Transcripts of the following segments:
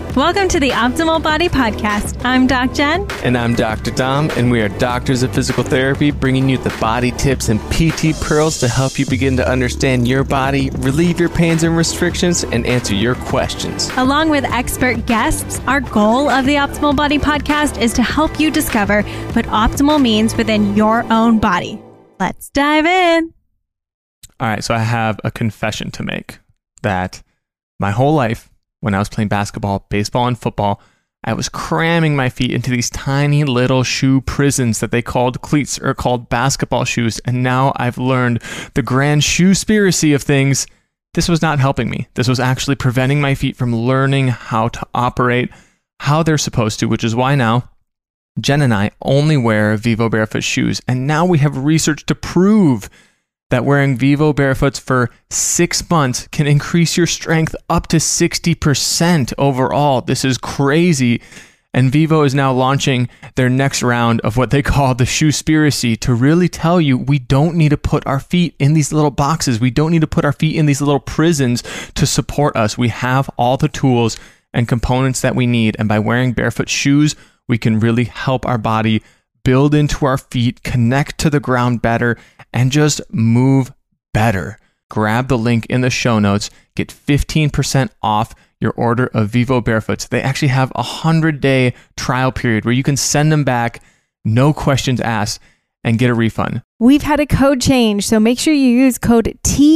Welcome to the Optimal Body Podcast. I'm Doc Jen. And I'm Dr. Dom, and we are doctors of physical therapy, bringing you the body tips and PT pearls to help you begin to understand your body, relieve your pains and restrictions, and answer your questions. Along with expert guests, our goal of the Optimal Body Podcast is to help you discover what optimal means within your own body. Let's dive in. All right, so I have a confession to make that my whole life, when I was playing basketball, baseball, and football, I was cramming my feet into these tiny little shoe prisons that they called cleats or called basketball shoes. And now I've learned the grand shoe-spiracy of things. This was not helping me. This was actually preventing my feet from learning how to operate how they're supposed to, which is why now Jen and I only wear Vivo Barefoot shoes. And now we have research to prove that wearing Vivo Barefoots for 6 months can increase your strength up to 60% overall. This is crazy. And Vivo is now launching their next round of what they call the Shoespiracy to really tell you we don't need to put our feet in these little boxes. We don't need to put our feet in these little prisons to support us. We have all the tools and components that we need. And by wearing barefoot shoes, we can really help our body build into our feet, connect to the ground better, and just move better. Grab the link in the show notes, get 15% off your order of Vivo Barefoots. They actually have a 100-day trial period where you can send them back, no questions asked, and get a refund. We've had a code change, so make sure you use code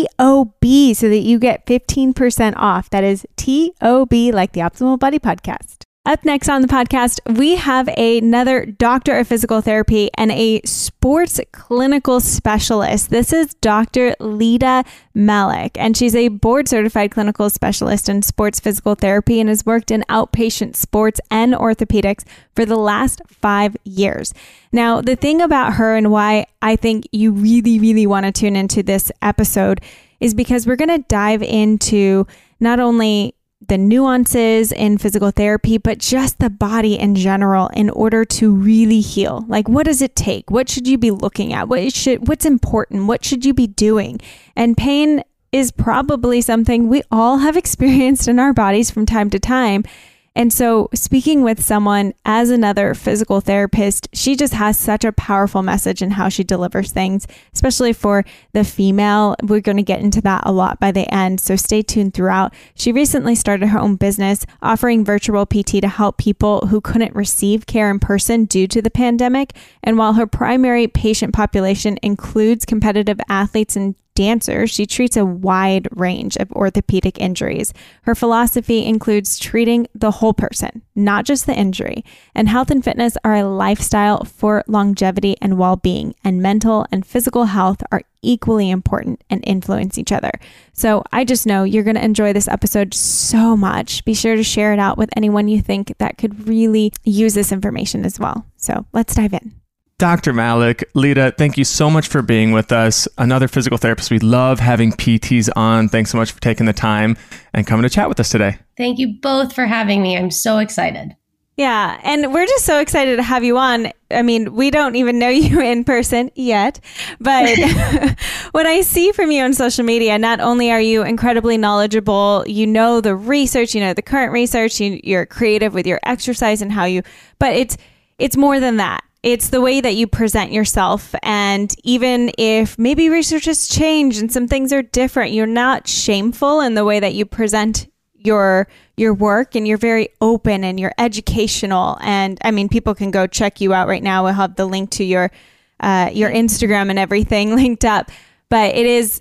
TOB so that you get 15% off. That is TOB, like the Optimal Body Podcast. Up next on the podcast, we have another doctor of physical therapy and a sports clinical specialist. This is Dr. Lida Malik, and she's a board-certified clinical specialist in sports physical therapy and has worked in outpatient sports and orthopedics for the last 5 years. Now, the thing about her and why I think you really, really want to tune into this episode is because we're going to dive into not only the nuances in physical therapy, but just the body in general in order to really heal. Like, what does it take? What should you be looking at? What's important? What should you be doing? And pain is probably something we all have experienced in our bodies from time to time. And so speaking with someone as another physical therapist, she just has such a powerful message in how she delivers things, especially for the female. We're going to get into that a lot by the end, so stay tuned throughout. She recently started her own business offering virtual PT to help people who couldn't receive care in person due to the pandemic. And while her primary patient population includes competitive athletes and dancers, she treats a wide range of orthopedic injuries. Her philosophy includes treating the whole person, not just the injury. And health and fitness are a lifestyle for longevity and well-being, and mental and physical health are equally important and influence each other. So I just know you're going to enjoy this episode so much. Be sure to share it out with anyone you think that could really use this information as well. So let's dive in. Dr. Malik, Lida, thank you so much for being with us. Another physical therapist. We love having PTs on. Thanks so much for taking the time and coming to chat with us today. Thank you both for having me. I'm so excited. Yeah, and we're just so excited to have you on. I mean, we don't even know you in person yet, but what I see from you on social media, not only are you incredibly knowledgeable, you know the research, you know the current research, you're creative with your exercise and how you, but it's more than that. It's the way that you present yourself. And even if maybe research has changed and some things are different, you're not shameful in the way that you present your work, and you're very open and you're educational. And I mean, people can go check you out right now. We'll have the link to your Instagram and everything linked up. But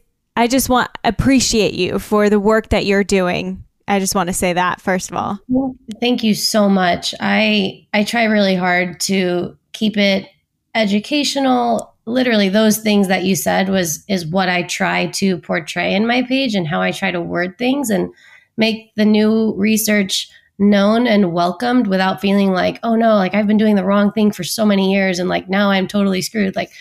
I just appreciate you for the work that you're doing. I just want to say that, first of all. Thank you so much. I try really hard to keep it educational. Literally, those things that you said is what I try to portray in my page and how I try to word things and make the new research known and welcomed without feeling like, oh no, like I've been doing the wrong thing for so many years and like now I'm totally screwed. Like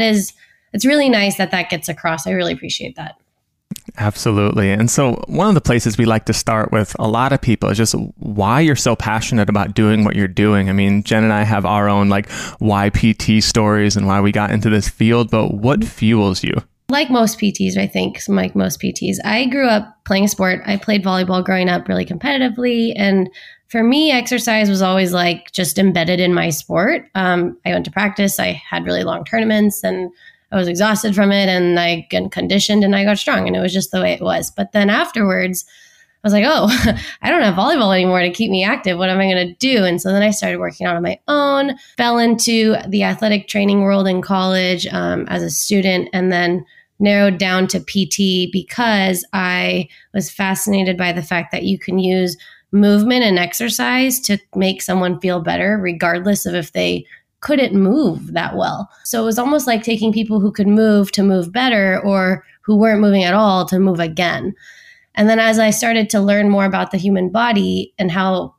it's really nice that gets across. I really appreciate that. Absolutely. And so one of the places we like to start with a lot of people is just why you're so passionate about doing what you're doing. I mean, Jen and I have our own like why PT stories and why we got into this field, but what fuels you? Like most PTs, I think, I grew up playing a sport. I played volleyball growing up really competitively. And For me, exercise was always like just embedded in my sport. I went to practice. I had really long tournaments and I was exhausted from it, and I got conditioned and I got strong, and it was just the way it was. But then afterwards, I was like, oh, I don't have volleyball anymore to keep me active. What am I going to do? And so then I started working out on my own, fell into the athletic training world in college as a student, and then narrowed down to PT because I was fascinated by the fact that you can use movement and exercise to make someone feel better, regardless of if they couldn't move that well. So it was almost like taking people who could move to move better, or who weren't moving at all to move again. And then as I started to learn more about the human body and how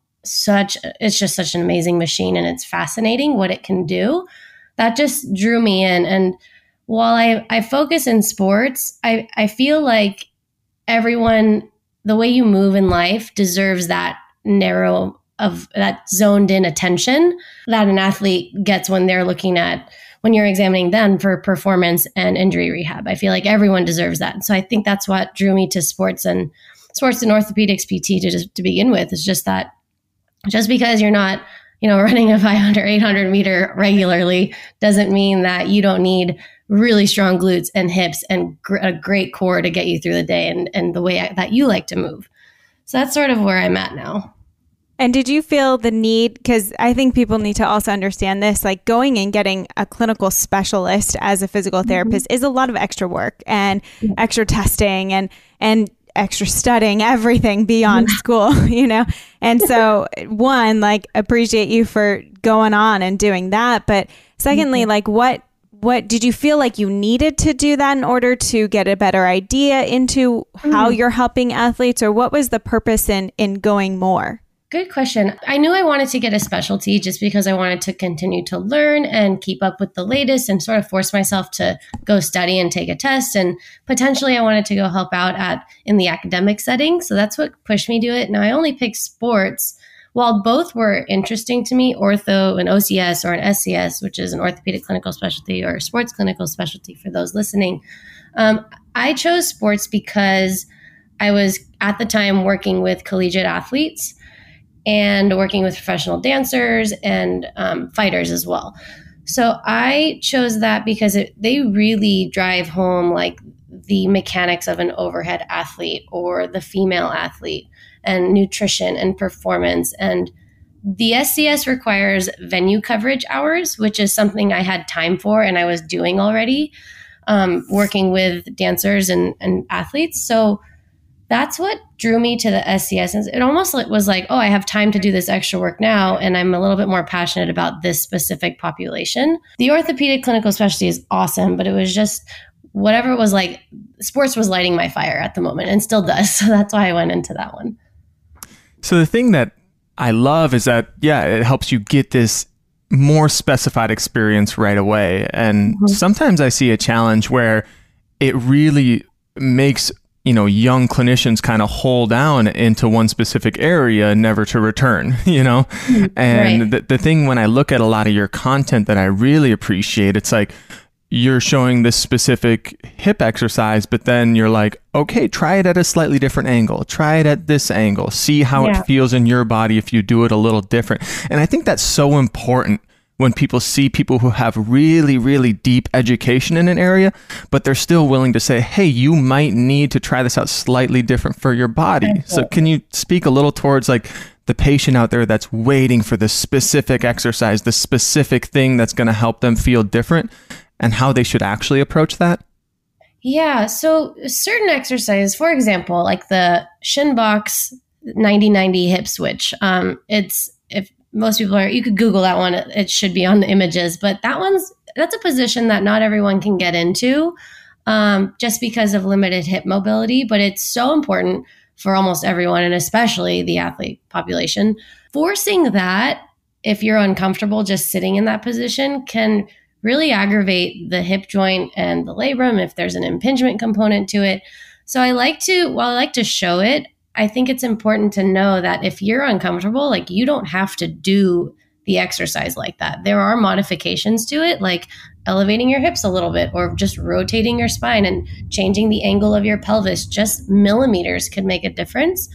it's just such an amazing machine, and it's fascinating what it can do, that just drew me in. And while I focus in sports, I feel like everyone, the way you move in life deserves that narrow of that zoned in attention that an athlete gets when you're examining them for performance and injury rehab. I feel like everyone deserves that. And so I think that's what drew me to sports and orthopedics PT to begin with, is just that just because you're not, running a 500, 800 meter regularly doesn't mean that you don't need really strong glutes and hips and a great core to get you through the day and the way that you like to move. So that's sort of where I'm at now. And did you feel the need, because I think people need to also understand this, like going and getting a clinical specialist as a physical therapist is a lot of extra work and extra testing and extra studying, everything beyond school, And so one, like, appreciate you for going on and doing that. But secondly, like what did you feel like you needed to do that in order to get a better idea into how you're helping athletes, or what was the purpose in going more? Good question. I knew I wanted to get a specialty just because I wanted to continue to learn and keep up with the latest and sort of force myself to go study and take a test. And potentially I wanted to go help out in the academic setting. So that's what pushed me to it. Now, I only picked sports. While both were interesting to me, ortho, an OCS or an SCS, which is an orthopedic clinical specialty or a sports clinical specialty for those listening, I chose sports because I was at the time working with collegiate athletes and working with professional dancers and fighters as well. So I chose that because they really drive home like the mechanics of an overhead athlete or the female athlete, and nutrition and performance. And the SCS requires venue coverage hours, which is something I had time for and I was doing already, working with dancers and athletes. So that's what drew me to the SCS. It almost was like, oh, I have time to do this extra work now, and I'm a little bit more passionate about this specific population. The orthopedic clinical specialty is awesome, but it was just whatever it was like, sports was lighting my fire at the moment and still does. So that's why I went into that one. So the thing that I love is that, it helps you get this more specified experience right away. And sometimes I see a challenge where it really makes young clinicians kind of hold down into one specific area, never to return, And right. The thing when I look at a lot of your content that I really appreciate, it's like you're showing this specific hip exercise, but then you're like, okay, try it at a slightly different angle. Try it at this angle. See how it feels in your body if you do it a little different. And I think that's so important when people see people who have really, really deep education in an area, but they're still willing to say, hey, you might need to try this out slightly different for your body. So can you speak a little towards like the patient out there that's waiting for the specific exercise, the specific thing that's going to help them feel different, and how they should actually approach that? Yeah. So certain exercises, for example, like the shin box 90-90 hip switch, if most people you could Google that one. It should be on the images, but that's a position that not everyone can get into just because of limited hip mobility, but it's so important for almost everyone, and especially the athlete population. Forcing that, if you're uncomfortable just sitting in that position, can really aggravate the hip joint and the labrum if there's an impingement component to it. So while I like to show it, I think it's important to know that if you're uncomfortable, like you don't have to do the exercise like that. There are modifications to it, like elevating your hips a little bit or just rotating your spine and changing the angle of your pelvis. Just millimeters could make a difference.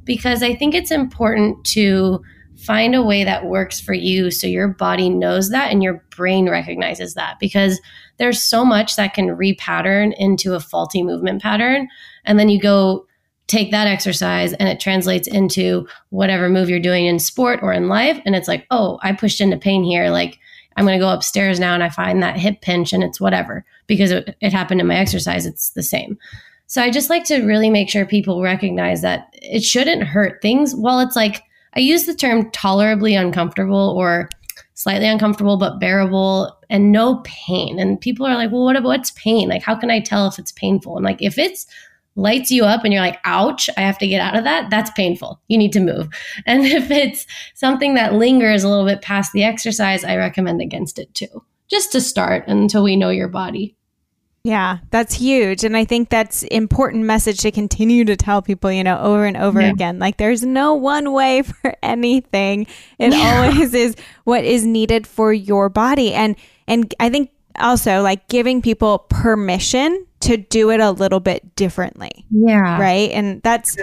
because I think it's important to find a way that works for you so your body knows that and your brain recognizes that, because there's so much that can repattern into a faulty movement pattern. And then you go take that exercise and it translates into whatever move you're doing in sport or in life. And it's like, oh, I pushed into pain here. Like, I'm going to go upstairs now and I find that hip pinch and it's whatever, because it happened in my exercise. It's the same. So I just like to really make sure people recognize that it shouldn't hurt things. Well, it's like, I use the term tolerably uncomfortable or slightly uncomfortable, but bearable and no pain. And people are like, well, what's pain? Like, how can I tell if it's painful? I'm like, if it's lights you up and you're like, ouch, I have to get out of that, that's painful. You need to move. And if it's something that lingers a little bit past the exercise, I recommend against it too, just to start until we know your body. Yeah, that's huge. And I think that's important message to continue to tell people, over and over again. Like, there's no one way for anything. It always is what is needed for your body. And I think also like giving people permission to do it a little bit differently. Yeah. Right. And that's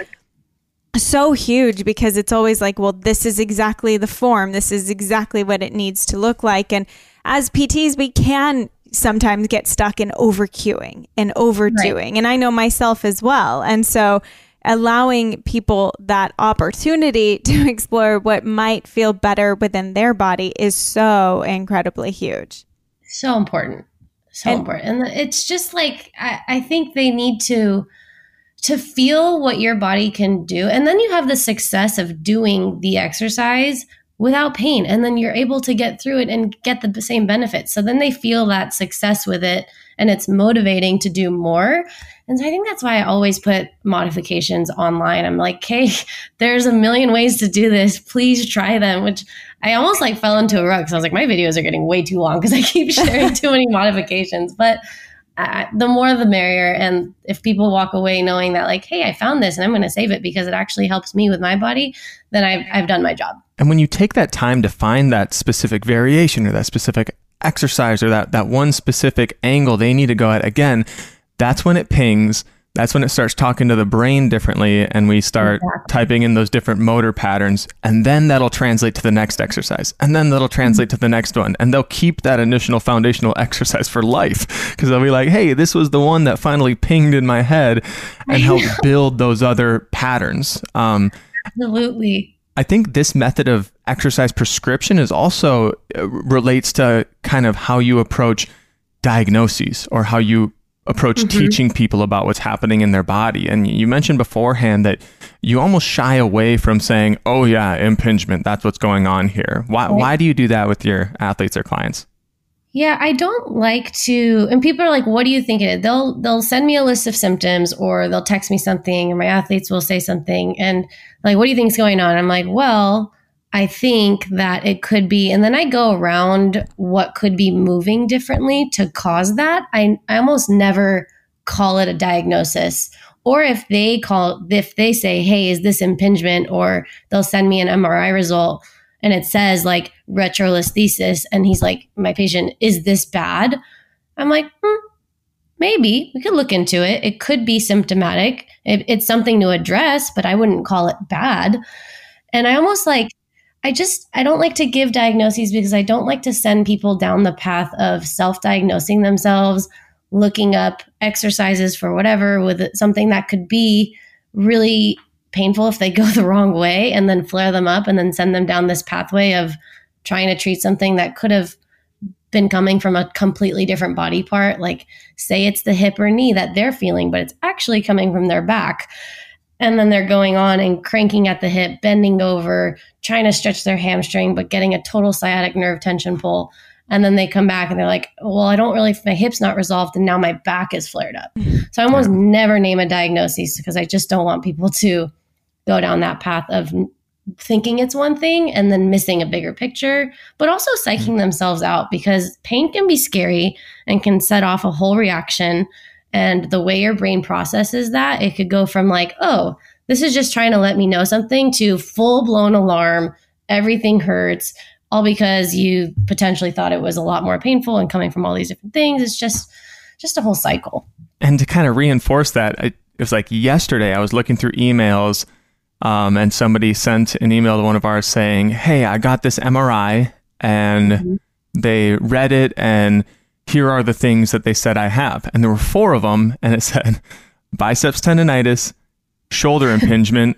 so huge, because it's always like, well, this is exactly the form. This is exactly what it needs to look like. And as PTs, we can sometimes get stuck in overcuing and overdoing. Right. And I know myself as well. And so allowing people that opportunity to explore what might feel better within their body is so incredibly huge. So important. So important. And it's just like, I think they need to feel what your body can do. And then you have the success of doing the exercise without pain. And then you're able to get through it and get the same benefits. So then they feel that success with it and it's motivating to do more. And so I think that's why I always put modifications online. I'm like, hey, there's a million ways to do this. Please try them, which I almost like fell into a rut because I was like, my videos are getting way too long because I keep sharing too many modifications. But the more the merrier. And if people walk away knowing that like, hey, I found this and I'm going to save it because it actually helps me with my body, then I've done my job. And when you take that time to find that specific variation or that specific exercise or that one specific angle they need to go at, again, that's when it pings. That's when it starts talking to the brain differently, and we start typing in those different motor patterns, and then that'll translate to the next exercise, and then that'll translate to the next one, and they'll keep that initial foundational exercise for life, because they'll be like, hey, this was the one that finally pinged in my head and helped build those other patterns. Absolutely. I think this method of exercise prescription is also relates to kind of how you approach diagnoses or how you approach teaching people about what's happening in their body. And you mentioned beforehand that you almost shy away from saying, oh yeah, impingement, that's what's going on here. Why do you do that with your athletes or clients? Yeah, I don't like to, and people are like, what do you think it is? They'll send me a list of symptoms or they'll text me something and my athletes will say something and like, what do you think is going on? I'm like, well, I think that it could be, and then I go around what could be moving differently to cause that. I almost never call it a diagnosis. Or if they say, hey, is this impingement? Or they'll send me an MRI result and it says like retrolisthesis. And he's like, my patient, is this bad? I'm like, maybe we could look into it. It could be symptomatic. It's something to address, but I wouldn't call it bad. And I almost like, I don't like to give diagnoses because I don't like to send people down the path of self-diagnosing themselves, looking up exercises for whatever with something that could be really painful if they go the wrong way and then flare them up and then send them down this pathway of trying to treat something that could have been coming from a completely different body part. Like say it's the hip or knee that they're feeling, but it's actually coming from their back. And then they're going on and cranking at the hip, bending over, trying to stretch their hamstring, but getting a total sciatic nerve tension pull. And then they come back and they're like, well, my hip's not resolved and now my back is flared up. So I almost never name a diagnosis because I just don't want people to go down that path of thinking it's one thing and then missing a bigger picture, but also psyching themselves out because pain can be scary and can set off a whole reaction. And the way your brain processes that, it could go from like, oh, this is just trying to let me know something to full blown alarm. Everything hurts, all because you potentially thought it was a lot more painful and coming from all these different things. It's just a whole cycle. And to kind of reinforce that, it was like yesterday I was looking through emails And somebody sent an email to one of ours saying, hey, I got this MRI and they read it and here are the things that they said I have. And there were 4 of them. And it said biceps tendonitis, shoulder impingement,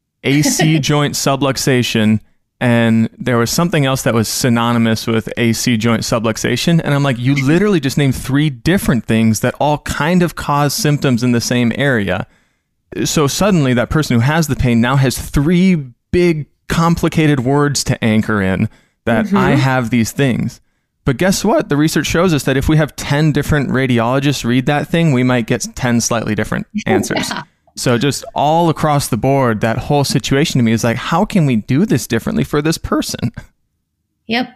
AC joint subluxation. And there was something else that was synonymous with AC joint subluxation. And I'm like, you literally just named 3 different things that all kind of cause symptoms in the same area. So suddenly that person who has the pain now has 3 big complicated words to anchor in that I have these things. But guess what? The research shows us that if we have 10 different radiologists read that thing, we might get 10 slightly different answers. Yeah. So just all across the board, that whole situation to me is like, how can we do this differently for this person? Yep.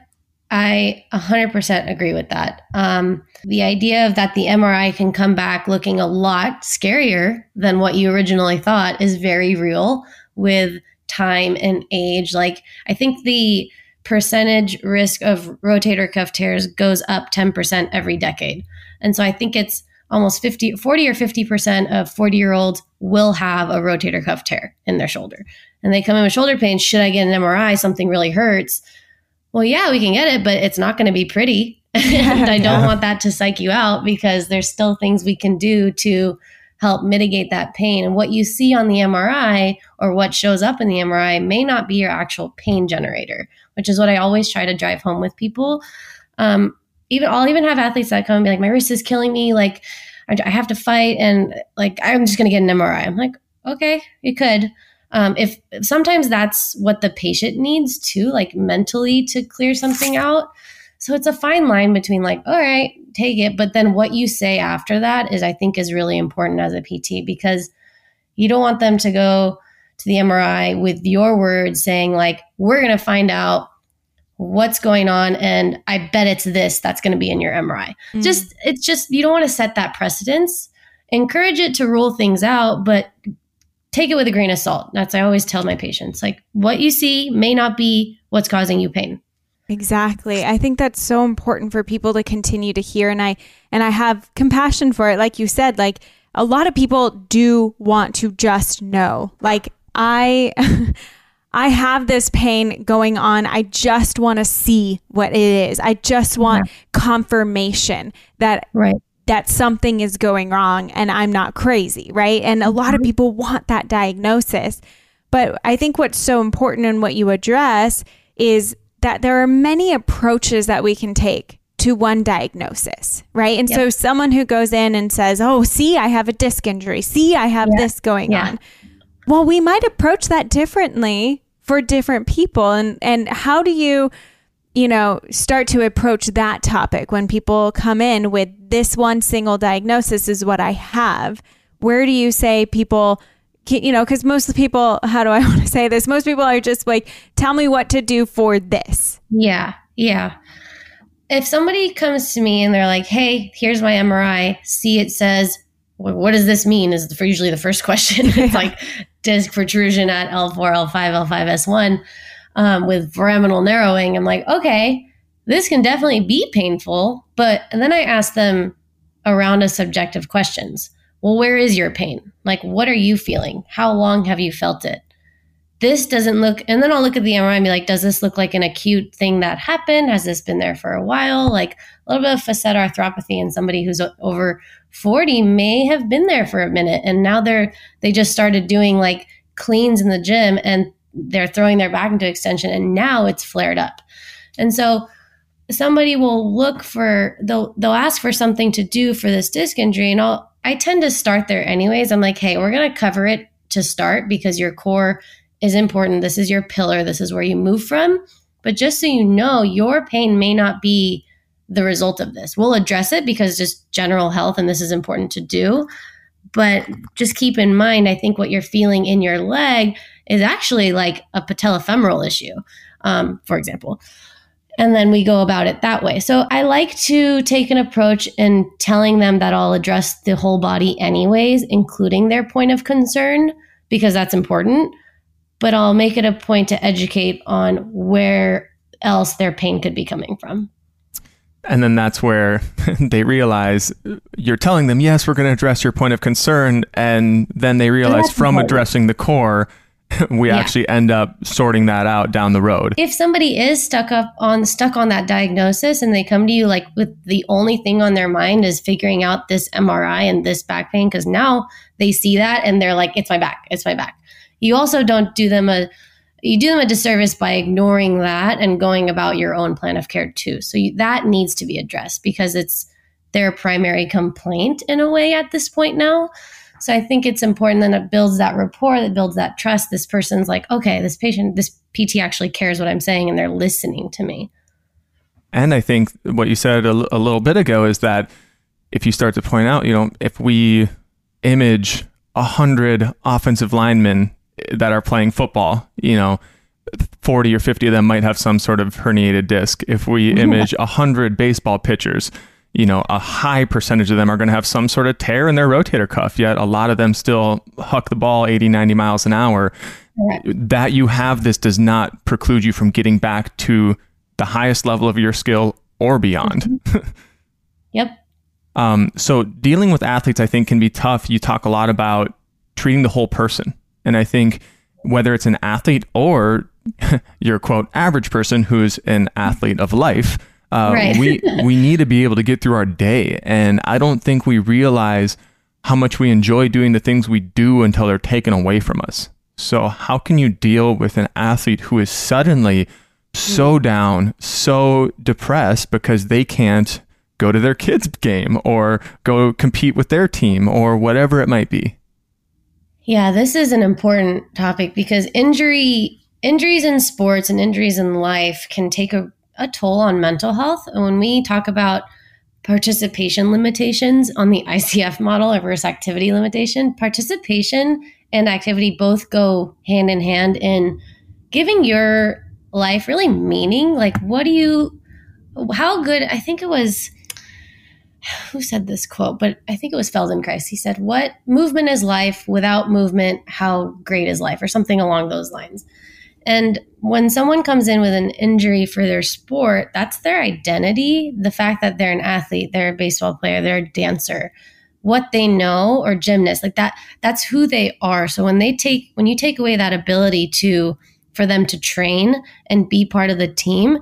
I 100% agree with that. The idea of that the MRI can come back looking a lot scarier than what you originally thought is very real with time and age. Like, I think the percentage risk of rotator cuff tears goes up 10% every decade. And so I think it's almost 40 or 50% of 40-year-olds will have a rotator cuff tear in their shoulder. And they come in with shoulder pain. Should I get an MRI? Something really hurts. Well, yeah, we can get it, but it's not going to be pretty. And I don't want that to psych you out because there's still things we can do to help mitigate that pain. And what you see on the MRI or what shows up in the MRI may not be your actual pain generator, which is what I always try to drive home with people. I'll even have athletes that come and be like, my wrist is killing me. Like, I have to fight. And like, I'm just going to get an MRI. I'm like, okay, you could. If sometimes that's what the patient needs too, like mentally to clear something out. So it's a fine line between like, all right, take it. But then what you say after that is, I think, is really important as a PT, because you don't want them to go to the MRI with your words saying like, we're going to find out what's going on. And I bet it's this that's going to be in your MRI. It's just, you don't want to set that precedence. Encourage it to rule things out, but take it with a grain of salt. That's, I always tell my patients, like, what you see may not be what's causing you pain. Exactly. I think that's so important for people to continue to hear. And I have compassion for it. Like you said, like a lot of people do want to just know, like I have this pain going on. I just want to see what it is. I just want confirmation that that something is going wrong and I'm not crazy, right? And a lot of people want that diagnosis. But I think what's so important in what you address is that there are many approaches that we can take to one diagnosis, right? And so someone who goes in and says, oh, see, I have a disc injury. See, I have this going on. Well, we might approach that differently for different people. And how do you start to approach that topic when people come in with this one single diagnosis is what I have? Where do you say people, because most of the people, how do I want to say this? Most people are just like, tell me what to do for this. Yeah. If somebody comes to me and they're like, hey, here's my MRI, see, it says, what does this mean? Is usually the first question. It's like disc protrusion at L4, L5, L5, S1 with foraminal narrowing. I'm like, okay, this can definitely be painful. And then I ask them a round of subjective questions. Well, where is your pain? Like, what are you feeling? How long have you felt it? This doesn't look, and then I'll look at the MRI and be like, does this look like an acute thing that happened? Has this been there for a while? Like a little bit of facet arthropathy in somebody who's over 40 may have been there for a minute. And now they just started doing like cleans in the gym and they're throwing their back into extension and now it's flared up. And so somebody will they'll ask for something to do for this disc injury. And I tend to start there anyways. I'm like, hey, we're going to cover it to start because your core is important. This is your pillar. This is where you move from. But just so you know, your pain may not be the result of this. We'll address it because just general health, and this is important to do. But just keep in mind, I think what you're feeling in your leg is actually like a patellofemoral issue, for example. And then we go about it that way. So I like to take an approach in telling them that I'll address the whole body anyways, including their point of concern, because that's important. But I'll make it a point to educate on where else their pain could be coming from. And then that's where they realize you're telling them, yes, we're going to address your point of concern. And then they realize from addressing the core, we actually end up sorting that out down the road. If somebody is stuck on that diagnosis and they come to you like with the only thing on their mind is figuring out this MRI and this back pain, because now they see that and they're like, it's my back. You also don't do them a disservice by ignoring that and going about your own plan of care too. So that needs to be addressed because it's their primary complaint in a way at this point now. So I think it's important that it builds that rapport, that builds that trust. This person's like, okay, this PT actually cares what I'm saying and they're listening to me. And I think what you said a little bit ago is that if you start to point out, if we image 100 offensive linemen that are playing football, 40 or 50 of them might have some sort of herniated disc. If we image 100 baseball pitchers, a high percentage of them are going to have some sort of tear in their rotator cuff, yet a lot of them still huck the ball 80, 90 miles an hour. Right. That you have this does not preclude you from getting back to the highest level of your skill or beyond. Yep. So dealing with athletes, I think, can be tough. You talk a lot about treating the whole person. And I think whether it's an athlete or your quote average person who's an athlete of life, right. we need to be able to get through our day. And I don't think we realize how much we enjoy doing the things we do until they're taken away from us. So how can you deal with an athlete who is suddenly so down, so depressed because they can't go to their kids' game or go compete with their team or whatever it might be? Yeah, this is an important topic because injuries in sports and injuries in life can take a toll on mental health. And when we talk about participation limitations on the ICF model or versus activity limitation, participation and activity both go hand in hand in giving your life really meaning. Like, how good, I think it was, who said this quote, but I think it was Feldenkrais. He said, what movement is life? Without movement, how great is life? Or something along those lines. And when someone comes in with an injury for their sport, that's their identity. The fact that they're an athlete, they're a baseball player, they're a dancer, what they know, or gymnast, like that's who they are. So when you take away that ability for them to train and be part of the team,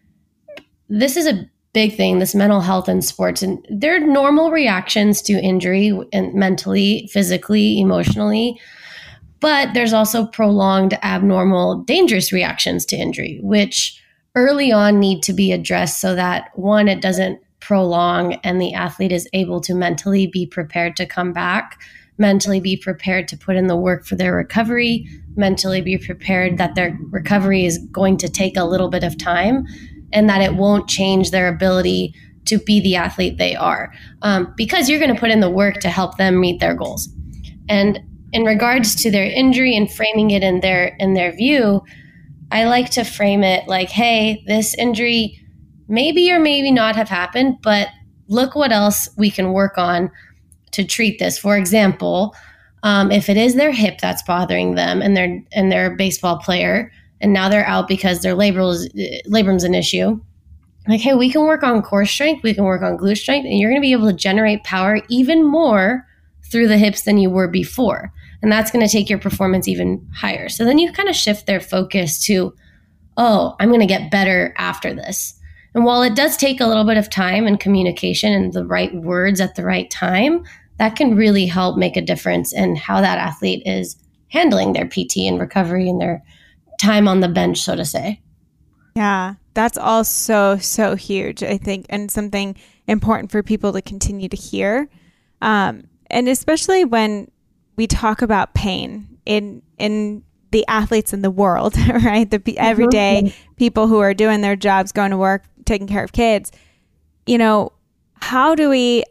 this is a big thing, this mental health in sports. And there are normal reactions to injury, and mentally, physically, emotionally. But there's also prolonged, abnormal, dangerous reactions to injury, which early on need to be addressed so that, one, it doesn't prolong and the athlete is able to mentally be prepared to come back, mentally be prepared to put in the work for their recovery, mentally be prepared that their recovery is going to take a little bit of time and that it won't change their ability to be the athlete they are, because you're going to put in the work to help them meet their goals. And in regards to their injury and framing it in their view, I like to frame it like, hey, this injury maybe or maybe not have happened, but look what else we can work on to treat this. For example, if it is their hip that's bothering them and they're a baseball player and now they're out because their labrum's an issue, like, hey, we can work on core strength, we can work on glute strength, and you're going to be able to generate power even more through the hips than you were before. And that's going to take your performance even higher. So then you kind of shift their focus to, oh, I'm going to get better after this. And while it does take a little bit of time and communication and the right words at the right time, that can really help make a difference in how that athlete is handling their PT and recovery and their time on the bench, so to say. Yeah, that's all so huge, I think, and something important for people to continue to hear. And especially when we talk about pain in the athletes in the world, right? The everyday people who are doing their jobs, going to work, taking care of kids. How do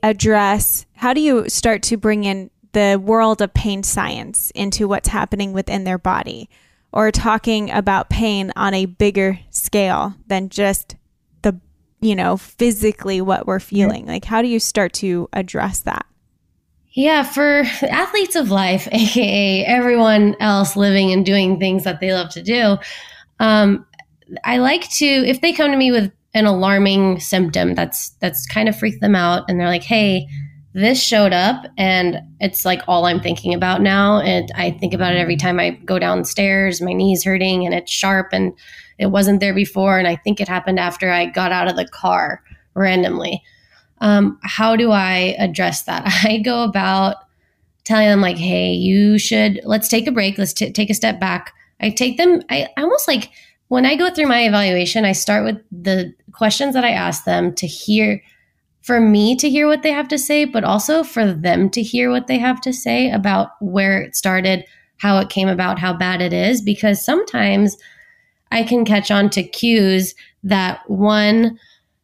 you start to bring in the world of pain science into what's happening within their body, or talking about pain on a bigger scale than just the, physically what we're feeling? Like, how do you start to address that? Yeah, for athletes of life, aka everyone else living and doing things that they love to do, I like to, if they come to me with an alarming symptom that's kind of freaked them out and they're like, hey, this showed up and it's like all I'm thinking about now. And I think about it every time I go downstairs, my knee's hurting and it's sharp and it wasn't there before. And I think it happened after I got out of the car randomly. How do I address that? I go about telling them like, hey, let's take a break. Let's take a step back. I almost like when I go through my evaluation, I start with the questions that I ask them for me to hear what they have to say, but also for them to hear what they have to say about where it started, how it came about, how bad it is, because sometimes I can catch on to cues that one,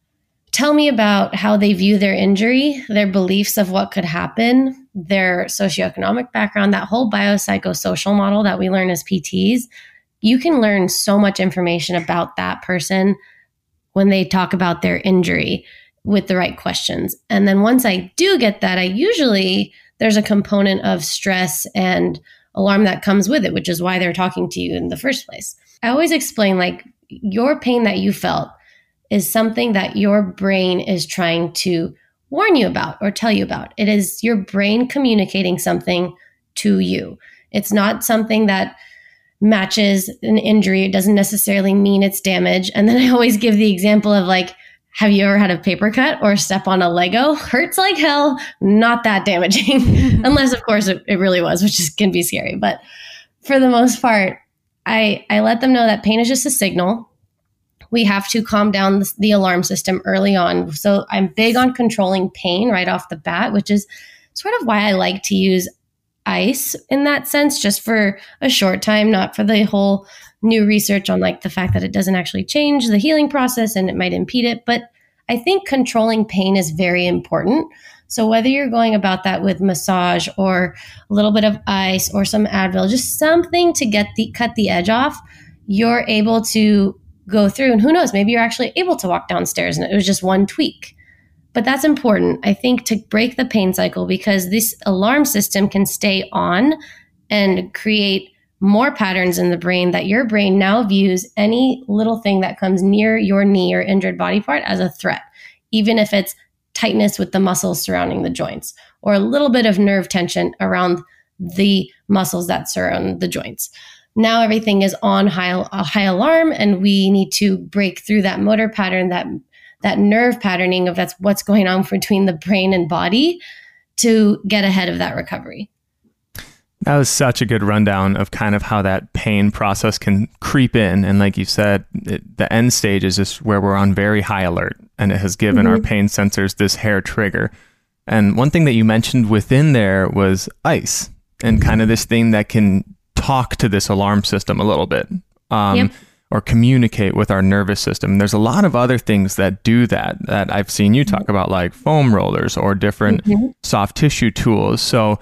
tell me about how they view their injury, their beliefs of what could happen, their socioeconomic background, that whole biopsychosocial model that we learn as PTs. You can learn so much information about that person when they talk about their injury with the right questions. And then once I do get that, there's a component of stress and alarm that comes with it, which is why they're talking to you in the first place. I always explain like your pain that you felt is something that your brain is trying to warn you about or tell you about. It is your brain communicating something to you. It's not something that matches an injury. It doesn't necessarily mean it's damage. And then I always give the example of like, have you ever had a paper cut or step on a Lego? Hurts like hell, not that damaging. Unless, of course, it really was, which can be scary. But for the most part, I let them know that pain is just a signal. We have to calm down the alarm system early on. So I'm big on controlling pain right off the bat, which is sort of why I like to use ice in that sense, just for a short time, not for the whole new research on like the fact that it doesn't actually change the healing process and it might impede it. But I think controlling pain is very important. So whether you're going about that with massage or a little bit of ice or some Advil, just something to cut the edge off, you're able to go through, and who knows, maybe you're actually able to walk downstairs and it was just one tweak. But that's important, I think, to break the pain cycle, because this alarm system can stay on and create more patterns in the brain that your brain now views any little thing that comes near your knee or injured body part as a threat, even if it's tightness with the muscles surrounding the joints or a little bit of nerve tension around the muscles that surround the joints. Now everything is on high alarm, and we need to break through that motor pattern, that nerve patterning of that's what's going on between the brain and body to get ahead of that recovery. That was such a good rundown of kind of how that pain process can creep in. And like you said, the end stage is just where we're on very high alert, and it has given our pain sensors this hair trigger. And one thing that you mentioned within there was ice, and kind of this thing that can talk to this alarm system a little bit, or communicate with our nervous system. There's a lot of other things that do that I've seen you talk about, like foam rollers or different soft tissue tools. So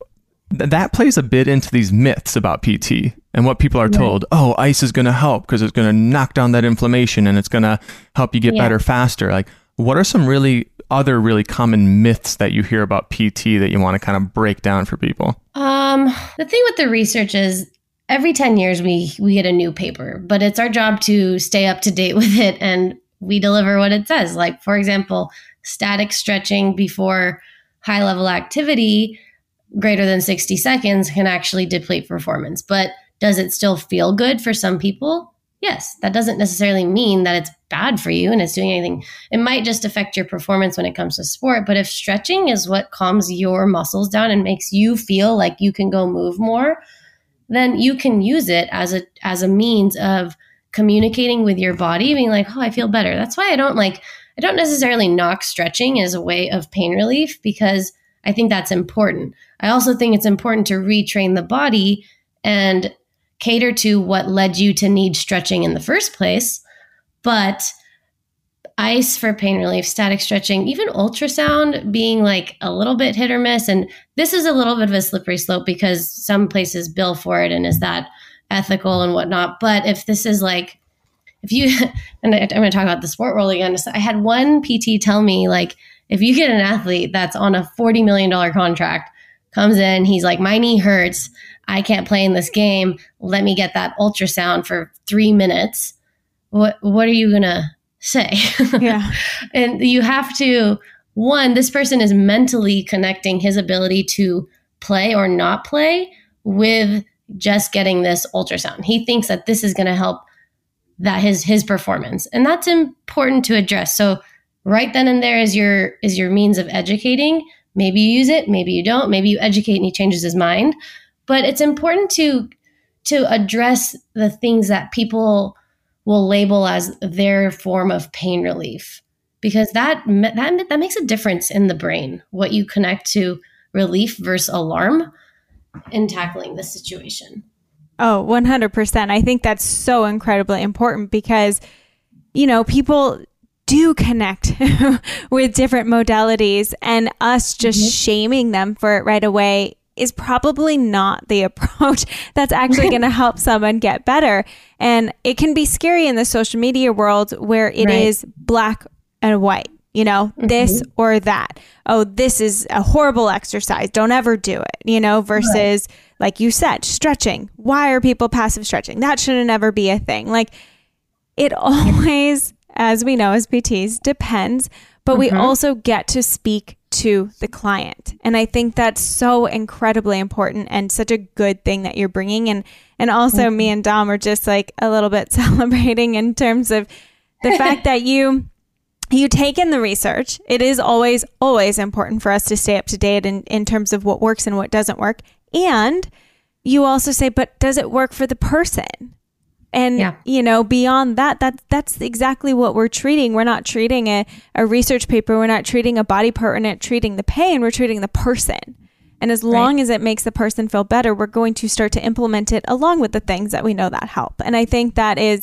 that plays a bit into these myths about PT and what people are told. Oh, ice is going to help because it's going to knock down that inflammation and it's going to help you get better faster. Like, what are some other really common myths that you hear about PT that you want to kind of break down for people? The thing with the research is every 10 years we get a new paper, but it's our job to stay up to date with it, and we deliver what it says. Like, for example, static stretching before high level activity greater than 60 seconds can actually deplete performance. But does it still feel good for some people? Yes. That doesn't necessarily mean that it's bad for you and it's doing anything. It might just affect your performance when it comes to sport. But if stretching is what calms your muscles down and makes you feel like you can go move more, then you can use it as a means of communicating with your body, being like, oh, I feel better. That's why I don't necessarily knock stretching as a way of pain relief, because I think that's important. I also think it's important to retrain the body and cater to what led you to need stretching in the first place. But ice for pain relief, static stretching, even ultrasound being like a little bit hit or miss. And this is a little bit of a slippery slope because some places bill for it, and is that ethical and whatnot. But if this is like, and I'm going to talk about the sport world again. I had one PT tell me, like, if you get an athlete that's on a $40 million contract, comes in, he's like, my knee hurts, I can't play in this game, let me get that ultrasound for 3 minutes. What are you going to say? Yeah. And you have to one, this person is mentally connecting his ability to play or not play with just getting this ultrasound. He thinks that this is going to help that his performance. And that's important to address. So right then and there is your means of educating. Maybe you use it, maybe you don't, maybe you educate and he changes his mind. But it's important to address the things that people will label as their form of pain relief, because that makes a difference in the brain, what you connect to relief versus alarm in tackling the situation. Oh, 100%. I think that's so incredibly important because, people do connect with different modalities, and us just shaming them for it right away is probably not the approach that's actually going to help someone get better. And it can be scary in the social media world where it is black and white, this or that. Oh, this is a horrible exercise. Don't ever do it, versus like you said, stretching. Why are people passive stretching? That shouldn't ever be a thing. Like it always, as we know as PTs, depends, but we also get to speak to the client. And I think that's so incredibly important and such a good thing that you're bringing. And also me and Dom are just like a little bit celebrating in terms of the fact that you take in the research. It is always important for us to stay up to date in terms of what works and what doesn't work. And you also say, but does it work for the person? And, beyond that's exactly what we're treating. We're not treating a research paper. We're not treating a body part. We're not treating the pain. We're treating the person. And as long as it makes the person feel better, we're going to start to implement it along with the things that we know that help. And I think that's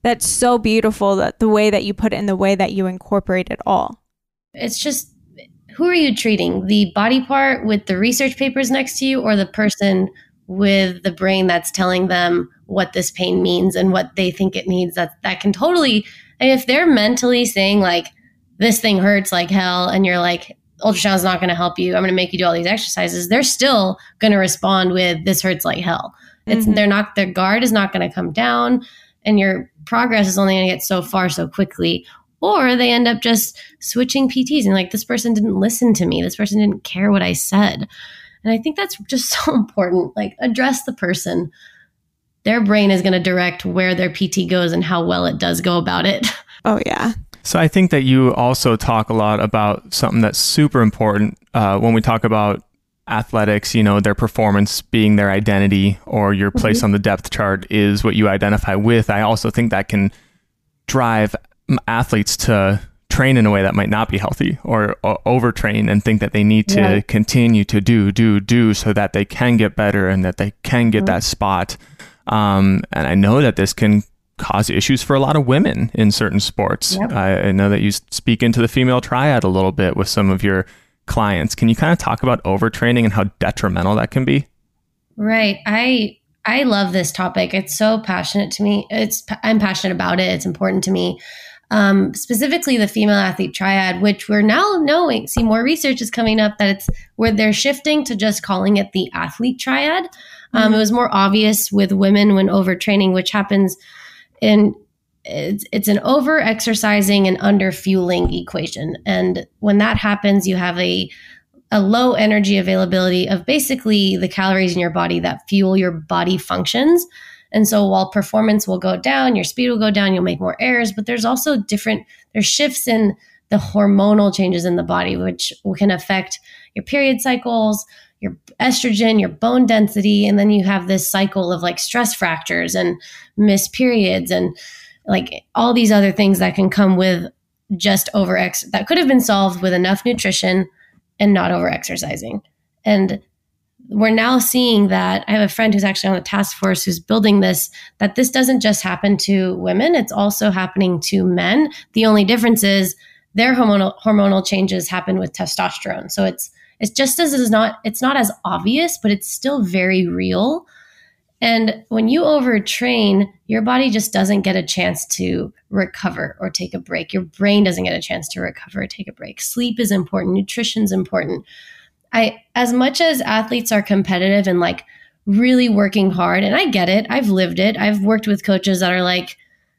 so beautiful, that the way that you put it and the way that you incorporate it all. It's just, who are you treating? The body part with the research papers next to you, or the person with the brain that's telling them what this pain means and what they think it needs? That can totally, and if they're mentally saying like, this thing hurts like hell, and you're like, ultrasound's not going to help you, I'm going to make you do all these exercises, they're still going to respond with, this hurts like hell. Their guard is not going to come down, and your progress is only going to get so far so quickly. Or they end up just switching PTs and like, this person didn't listen to me. This person didn't care what I said. And I think that's just so important. Like, address the person. Their brain is going to direct where their PT goes and how well it does go about it. Oh, yeah. So I think that you also talk a lot about something that's super important when we talk about athletics, their performance being their identity, or your place on the depth chart is what you identify with. I also think that can drive athletes to train in a way that might not be healthy, or overtrain and think that they need to continue to do so that they can get better and that they can get that spot. And I know that this can cause issues for a lot of women in certain sports. I know that you speak into the female triad a little bit with some of your clients. Can you kind of talk about overtraining and how detrimental that can be? Right. I love this topic. It's so passionate to me. I'm passionate about it. It's important to me. Specifically the female athlete triad, which we're now see more research is coming up that it's where they're shifting to just calling it the athlete triad. It was more obvious with women when overtraining, which happens it's an over exercising and under fueling equation. And when that happens, you have a low energy availability of basically the calories in your body that fuel your body functions. And so while performance will go down, your speed will go down, you'll make more errors, but there's also there's shifts in the hormonal changes in the body, which can affect your period cycles, your estrogen, your bone density. And then you have this cycle of like stress fractures and missed periods and like all these other things that can come with just that could have been solved with enough nutrition and not over exercising. And we're now seeing that I have a friend who's actually on the task force who's building this, that this doesn't just happen to women, it's also happening to men. The only difference is their hormonal changes happen with testosterone. So it's just as it's not as obvious, but it's still very real. And when you overtrain, your body just doesn't get a chance to recover or take a break. Your brain doesn't get a chance to recover or take a break. Sleep is important. Nutrition is important. As much as athletes are competitive and like really working hard, and I get it, I've lived it. I've worked with coaches that are like,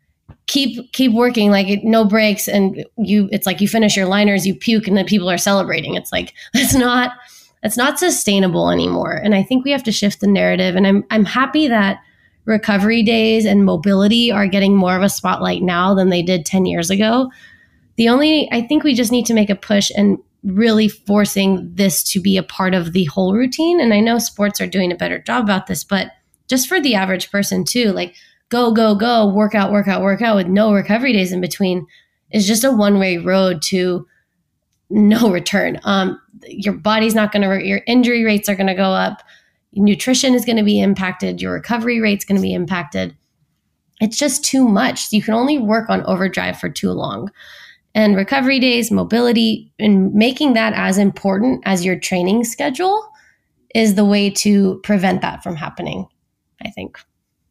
keep working, like no breaks. And it's like you finish your liners, you puke, and then people are celebrating. It's like, that's not sustainable anymore. And I think we have to shift the narrative. And I'm happy that recovery days and mobility are getting more of a spotlight now than they did 10 years ago. I think we just need to make a push and really forcing this to be a part of the whole routine. And I know sports are doing a better job about this, but just for the average person too, like go, work out with no recovery days in between is just a one-way road to no return. Your body's not going to, your injury rates are going to go up. Nutrition is going to be impacted. Your recovery rate's going to be impacted. It's just too much. You can only work on overdrive for too long. And recovery days, mobility, and making that as important as your training schedule is the way to prevent that from happening, I think.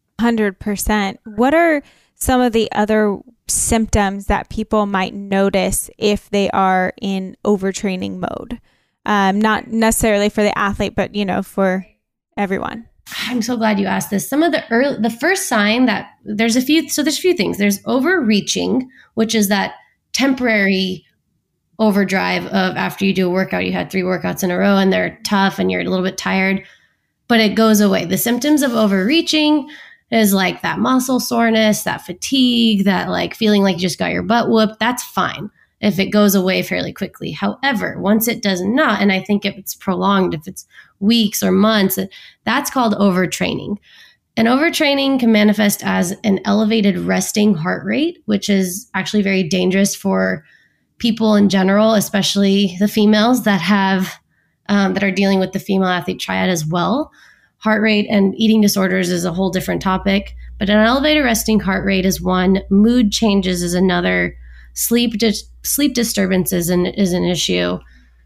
100%. What are some of the other symptoms that people might notice if they are in overtraining mode? Not necessarily for the athlete, but, for everyone. I'm so glad you asked this. Some of the first sign that there's a few things. There's overreaching, which is that temporary overdrive of after you do a workout, you had 3 workouts in a row and they're tough and you're a little bit tired, but it goes away. The symptoms of overreaching is like that muscle soreness, that fatigue, that like feeling like you just got your butt whooped. That's fine if it goes away fairly quickly. However, once it does not, and I think if it's prolonged, if it's weeks or months, that's called overtraining. And overtraining can manifest as an elevated resting heart rate, which is actually very dangerous for people in general, especially the females that are dealing with the female athlete triad as well. Heart rate and eating disorders is a whole different topic, but an elevated resting heart rate is one. Mood changes is another. Sleep disturbances is an issue.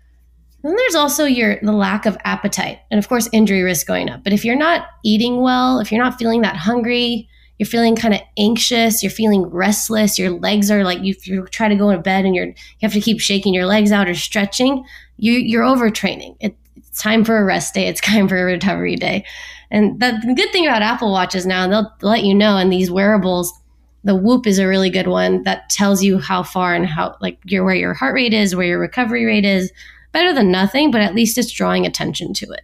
Then there's also the lack of appetite, and of course, injury risk going up. But if you're not eating well, if you're not feeling that hungry, you're feeling kind of anxious, you're feeling restless, your legs are like, you try to go to bed and you have to keep shaking your legs out or stretching, you're overtraining. It's time for a rest day. It's time for a recovery day. And the good thing about Apple Watches now, they'll let you know in these wearables, the Whoop is a really good one that tells you how far and how where your heart rate is, where your recovery rate is. Better than nothing, but at least it's drawing attention to it.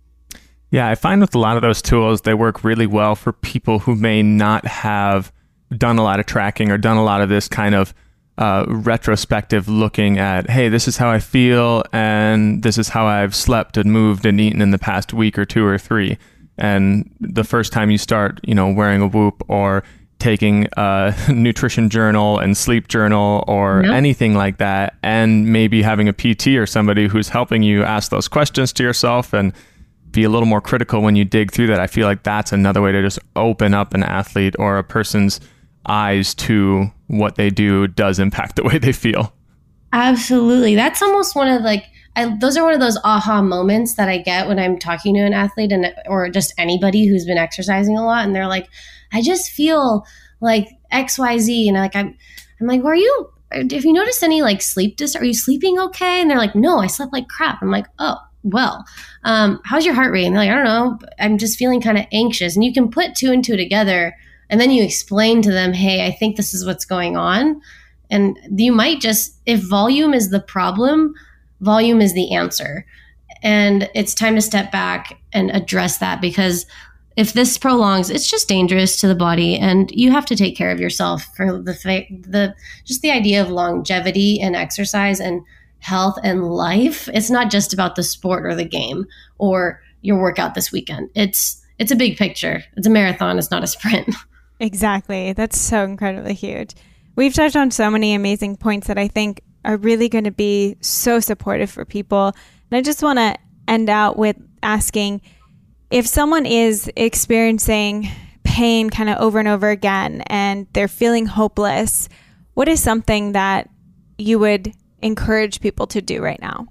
Yeah, I find with a lot of those tools, they work really well for people who may not have done a lot of tracking or done a lot of this kind of retrospective looking at, hey, this is how I feel and this is how I've slept and moved and eaten in the past week or 2 or 3. And the first time you start, wearing a Whoop or taking a nutrition journal and sleep journal or anything like that, and maybe having a PT or somebody who's helping you ask those questions to yourself and be a little more critical when you dig through that. I feel like that's another way to just open up an athlete or a person's eyes to what they do does impact the way they feel. Absolutely. That's almost one of those are one of those aha moments that I get when I'm talking to an athlete or just anybody who's been exercising a lot. And they're like, I just feel like XYZ. And I'm like, have you noticed any sleep are you sleeping okay? And they're like, no, I slept like crap. I'm like, oh, well, how's your heart rate? And they're like, I don't know, I'm just feeling kind of anxious. And you can put 2 and 2 together. And then you explain to them, hey, I think this is what's going on. And you might if volume is the problem, volume is the answer. And it's time to step back and address that, because if this prolongs, it's just dangerous to the body, and you have to take care of yourself for the idea of longevity and exercise and health and life. It's not just about the sport or the game or your workout this weekend. It's a big picture. It's a marathon. It's not a sprint. Exactly. That's so incredibly huge. We've touched on so many amazing points that I think are really going to be so supportive for people. And I just want to end out with asking, if someone is experiencing pain kind of over and over again and they're feeling hopeless, what is something that you would encourage people to do right now?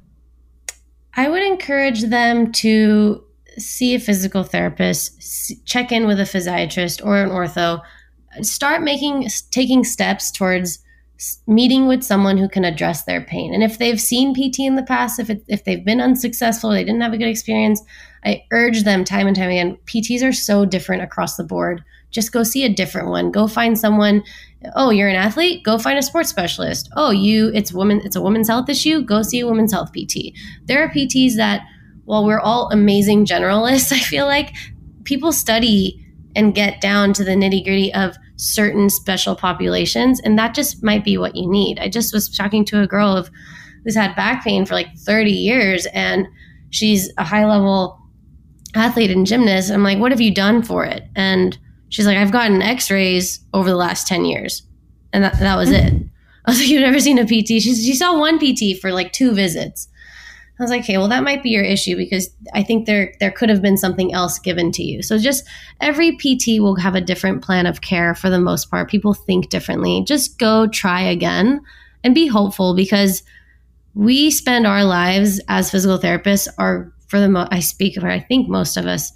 I would encourage them to see a physical therapist, check in with a physiatrist or an ortho, start taking steps towards meeting with someone who can address their pain. And if they've seen PT in the past, if they've been unsuccessful, they didn't have a good experience, I urge them time and time again. PTs are so different across the board. Just go see a different one. Go find someone. Oh, you're an athlete? Go find a sports specialist. Oh, it's a women's health issue? Go see a women's health PT. There are PTs that, while we're all amazing generalists, I feel like people study and get down to the nitty-gritty of certain special populations, and that just might be what you need. I just was talking to a girl who's had back pain for like 30 years, and she's a high-level athlete and gymnast. I'm like, what have you done for it? And she's like, I've gotten x-rays over the last 10 years. And that was it. I was like, you've never seen a PT? She saw one PT for like 2 visits. I was like, okay, well, that might be your issue, because I think there could have been something else given to you. So just every PT will have a different plan of care for the most part. People think differently. Just go try again and be hopeful, because we spend our lives as physical therapists, I speak for, I think most of us,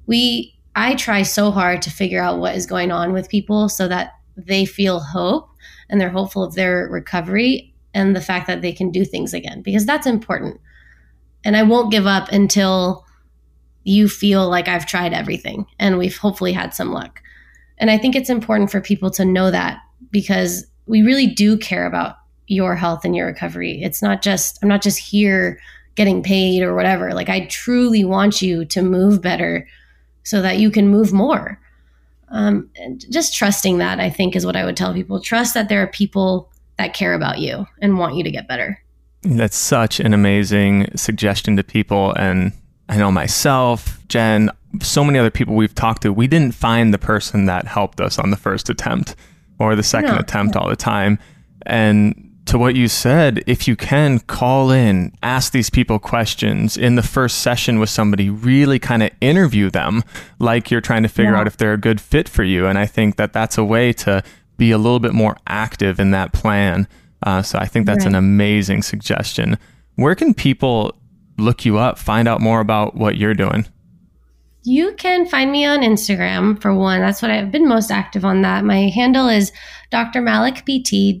I try so hard to figure out what is going on with people so that they feel hope and they're hopeful of their recovery and the fact that they can do things again, because that's important. And I won't give up until you feel like I've tried everything and we've hopefully had some luck. And I think it's important for people to know that, because we really do care about your health and your recovery. I'm not just here getting paid or whatever. Like, I truly want you to move better so that you can move more. And just trusting that, I think, is what I would tell people. Trust that there are people that care about you and want you to get better. That's such an amazing suggestion to people. And I know myself, Jen, so many other people we've talked to, we didn't find the person that helped us on the first attempt or the second attempt all the time. And to what you said, if you can, call in, ask these people questions in the first session with somebody, really kind of interview them like you're trying to figure out if they're a good fit for you. And I think that that's a way to be a little bit more active in that plan. So I think that's an amazing suggestion. Where can people look you up, find out more about what you're doing? You can find me on Instagram, for one. That's what I've been most active on that. My handle is Dr. Malek PT,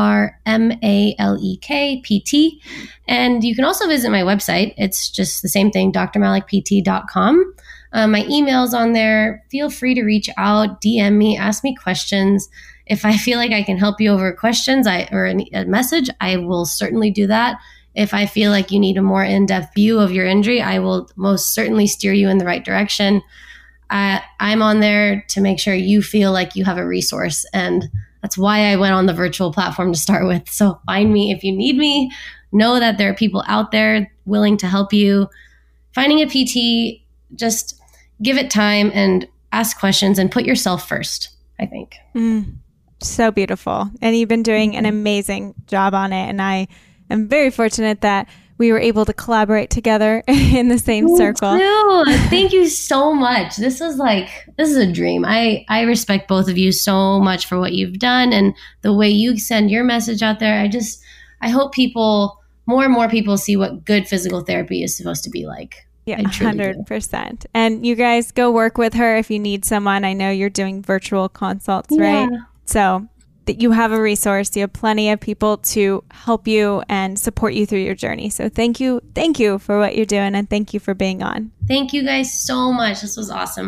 DRMALEK PT. And you can also visit my website. It's just the same thing, drmalekpt.com. My email's on there. Feel free to reach out, DM me, ask me questions. If I feel like I can help you over questions or a message, I will certainly do that. If I feel like you need a more in-depth view of your injury, I will most certainly steer you in the right direction. I'm on there to make sure you feel like you have a resource. And that's why I went on the virtual platform to start with. So find me if you need me. Know that there are people out there willing to help you. Finding a PT, just give it time and ask questions and put yourself first, I think. So beautiful. And you've been doing an amazing job on it. And I am very fortunate that we were able to collaborate together in the same circle. Thank you so much. This is a dream. I respect both of you so much for what you've done and the way you send your message out there. I hope more and more people see what good physical therapy is supposed to be like. Yeah, 100%. And you guys go work with her if you need someone. I know you're doing virtual consults, right? So that you have a resource. You have plenty of people to help you and support you through your journey. So thank you for what you're doing, and thank you for being on. Thank you guys so much. This was awesome.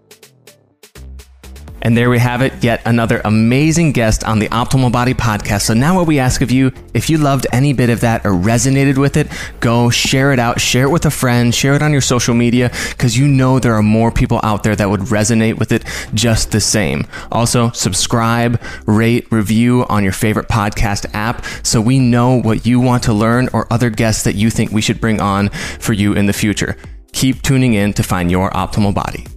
And there we have it, yet another amazing guest on the Optimal Body Podcast. So now what we ask of you, if you loved any bit of that or resonated with it, go share it out, share it with a friend, share it on your social media, because you know there are more people out there that would resonate with it just the same. Also, subscribe, rate, review on your favorite podcast app so we know what you want to learn or other guests that you think we should bring on for you in the future. Keep tuning in to find your optimal body.